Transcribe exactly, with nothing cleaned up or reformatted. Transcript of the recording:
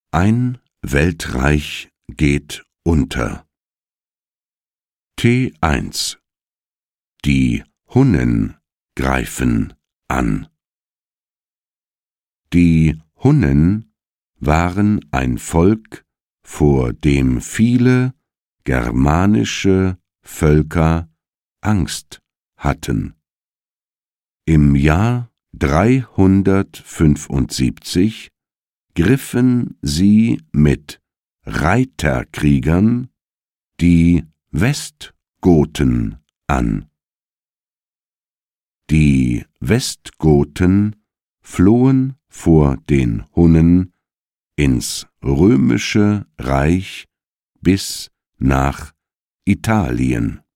Ein Weltreich geht unter. T eins. Die Hunnen greifen an. Die Hunnen waren ein Volk, vor dem viele germanische Völker Angst hatten. Im Jahr dreihundertfünfundsiebzig griffen sie mit Reiterkriegern die Westgoten an. Die Westgoten flohen vor den Hunnen ins römische Reich bis nach Italien.